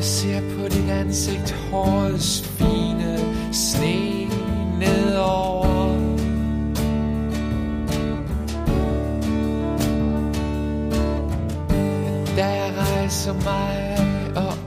ser på dit ansigt hårets fine sne nedover. Da jeg rejser mig og